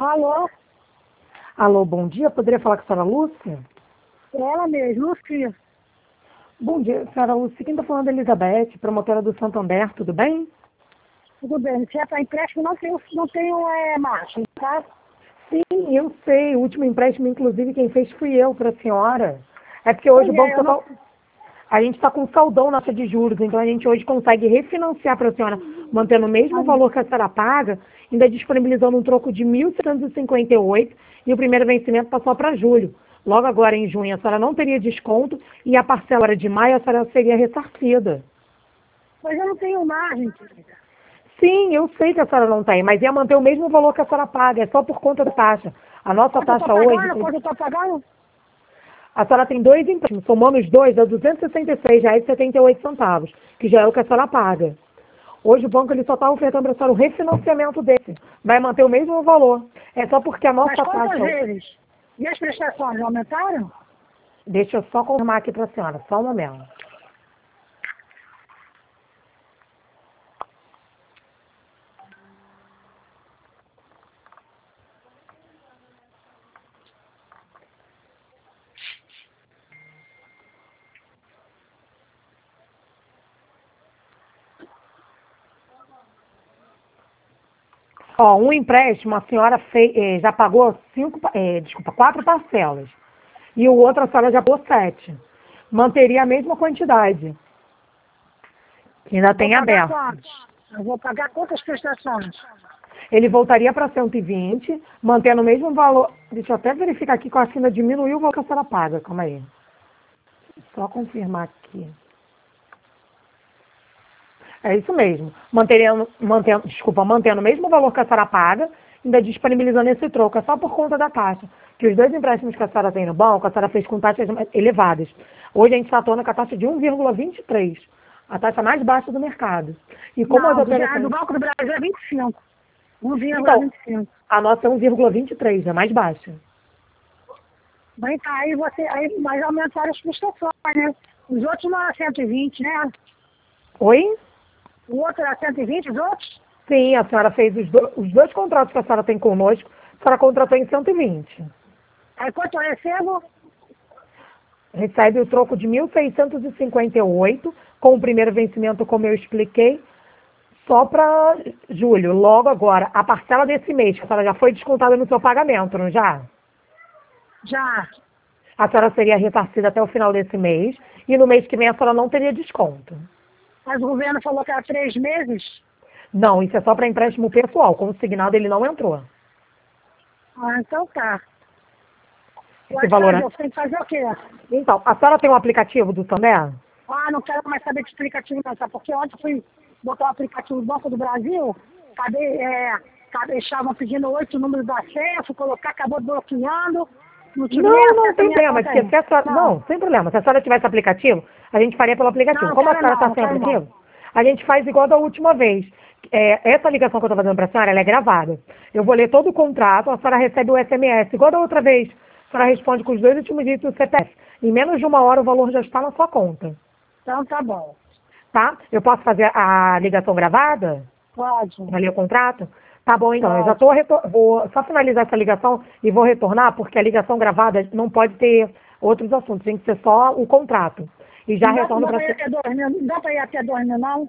Alô? Alô, bom dia. Poderia falar com a senhora Lúcia? Ela mesmo, Lúcia. Bom dia, senhora Lúcia. Quem está falando é Elizabeth, promotora do Santander, tudo bem? Tudo bem, se é para empréstimo, não tenho margem, tá? Sim, eu sei. O último empréstimo, inclusive, quem fez fui eu para a senhora. É porque hoje o banco Eu só não... tá... A gente está com saldão na taxa de juros, então a gente hoje consegue refinanciar para a senhora, mantendo o mesmo valor que a senhora paga, ainda disponibilizando um troco de 1.758 e o primeiro vencimento passou para julho. Logo agora, em junho, a senhora não teria desconto e a parcela era de maio, a senhora seria ressarcida. Mas eu não tenho margem, querida. Sim, eu sei que a senhora não tem, mas ia manter o mesmo valor que a senhora paga, é só por conta da taxa. A nossa Quanto eu tô taxa hoje, pagando? Quanto eu tô pagando? a senhora tem dois empréstimos, somando os dois, dá R$ 266,78, que já é o que a senhora paga. Hoje o banco ele só está ofertando para a senhora o refinanciamento desse. Vai manter o mesmo valor. É só porque a Mas nossa quantas taxa... vezes? E as prestações aumentaram? Deixa eu só confirmar aqui para a senhora, só um momento. Ó, um empréstimo, a senhora já pagou quatro parcelas. E o outro a senhora já pagou 7. Manteria a mesma quantidade, que ainda Vou tem pagar aberto. quantos? Eu vou pagar quantas prestações? Ele voltaria para 120, mantendo o mesmo valor. Deixa eu até verificar aqui que a ainda diminuiu o valor que a senhora paga. Calma aí. Só confirmar aqui. É isso mesmo. Mantendo o mesmo valor que a senhora paga, ainda disponibilizando esse troco. É só por conta da taxa. Que os dois empréstimos que a senhora tem no banco, a senhora fez com taxas elevadas. Hoje a gente está atuando com a taxa de 1,23. A taxa mais baixa do mercado. E como as Não, do operações... Banco do Brasil é 25. Então, 1,25. a nossa é 1,23, é mais baixa. Bem, tá, mas aumentaram as prestações, né? Os outros não eram 120, né? Oi? O outro era 120, os outros? Sim, a senhora fez os dois contratos que a senhora tem conosco, a senhora contratou em 120. Aí quanto eu recebo? Recebe o troco de 1.658, com o primeiro vencimento, como eu expliquei, só para julho. Logo agora, a parcela desse mês, que a senhora já foi descontada no seu pagamento, não já? Já. A senhora seria ressarcida até o final desse mês, e no mês que vem a senhora não teria desconto. Mas o governo falou que era 3 meses? Não, isso é só para empréstimo pessoal, consignado ele não entrou. Ah, então tá. Esse Pode valor é... fazer, tem que fazer o quê? Então, a senhora tem um aplicativo do Santander? Ah, não quero mais saber de explicativo não, sabe? Porque ontem eu fui botar o aplicativo do Banco do Brasil, estavam pedindo 8 números da senha, fui colocar, acabou bloqueando, não tive nem Não acesso à tem minha problema, conta porque aí. se a senhora... Não, sem problema. Se a senhora tivesse aplicativo, a gente faria pelo aplicativo. Não, Como a quero senhora está não, sem quero não. aplicativo, a gente faz igual da última vez. Essa ligação que eu estou fazendo para a senhora, ela é gravada. Eu vou ler todo o contrato, a senhora recebe o SMS, igual da outra vez. A senhora responde com os 2 últimos dígitos do CPF. Em menos de 1 hora o valor já está na sua conta. Então tá bom. Tá? Eu posso fazer a ligação gravada? Pode, Para ler o contrato? Tá bom, então. Eu já pode. vou só finalizar essa ligação e vou retornar, porque a ligação gravada não pode ter outros assuntos, tem que ser só o contrato. E já Não dá, retorno não dá para pra ir até 2 mil, não dá pra ir até 2 mil, não?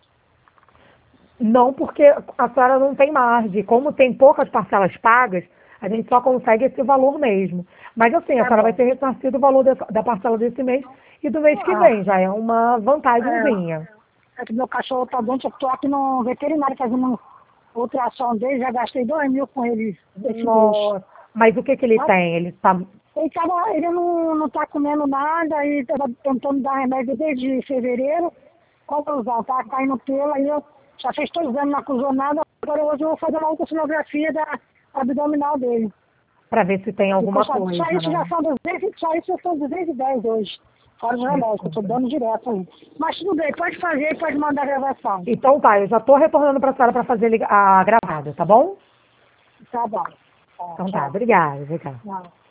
Não, porque a senhora não tem margem. Como tem poucas parcelas pagas, a gente só consegue esse valor mesmo. Mas assim, a Tá senhora vai bom. ter ressarcido o valor da parcela desse mês e do mês que Ah, vem. Já é uma é, vantagenzinha. é que meu cachorro tá doente, eu tô aqui no veterinário fazendo ultrassom dele, já gastei 2 mil com ele esse mês. Nossa. Mas o que que ele Mas tem? Ele está... ele não tá comendo nada e tava tentando dar remédio desde fevereiro. Conclusão, tá caindo pelo, aí eu já fiz 2 anos na cozonada, agora hoje eu vou fazer uma ultrassonografia da abdominal dele. Para ver se tem E alguma só coisa, isso já né? são 200, só isso já são 210 hoje. Fora os remédios, que eu tô Desculpa. dando direto aí. Mas tudo bem, pode fazer, pode mandar a gravação. Então tá, eu já estou retornando para a senhora para fazer a gravada, tá bom? Tá bom. Tá, Então tá, tchau. obrigada. Tchau.